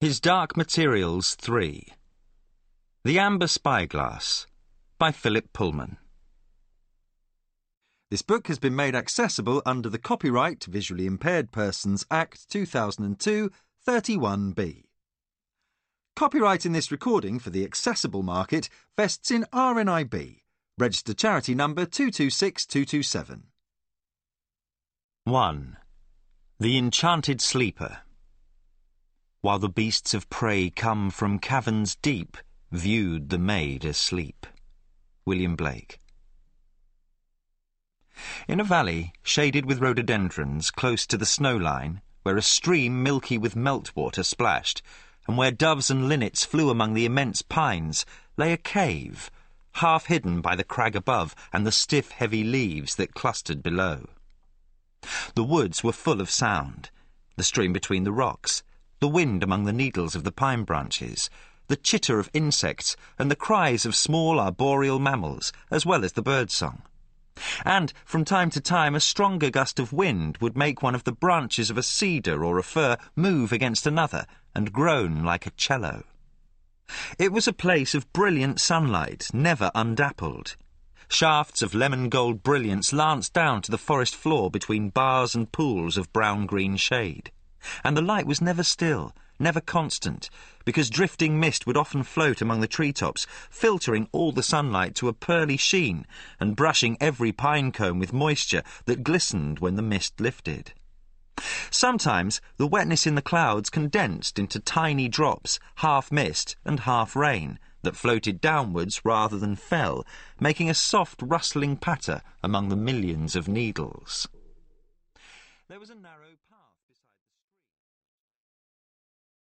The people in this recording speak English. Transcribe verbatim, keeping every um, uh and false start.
His Dark Materials three. The Amber Spyglass by Philip Pullman. This book has been made accessible under the Copyright to Visually Impaired Persons Act two thousand two, thirty-one B. Copyright in this recording for the accessible market vests in R N I B, registered charity number two two six two two seven. one. The Enchanted Sleeper. While the beasts of prey come from caverns deep, viewed the maid asleep. William Blake. In a valley, shaded with rhododendrons, close to the snow line, where a stream milky with meltwater splashed, and where doves and linnets flew among the immense pines, lay a cave, half hidden by the crag above and the stiff, heavy leaves that clustered below. The woods were full of sound, the stream between the rocks, the wind among the needles of the pine branches, the chitter of insects, and the cries of small arboreal mammals, as well as the birdsong. And, from time to time, a stronger gust of wind would make one of the branches of a cedar or a fir move against another and groan like a cello. It was a place of brilliant sunlight, never undappled. Shafts of lemon-gold brilliance lanced down to the forest floor between bars and pools of brown-green shade. And the light was never still, never constant, because drifting mist would often float among the treetops, filtering all the sunlight to a pearly sheen and brushing every pine cone with moisture that glistened when the mist lifted. Sometimes the wetness in the clouds condensed into tiny drops, half mist and half rain, that floated downwards rather than fell, making a soft rustling patter among the millions of needles. There was a narrow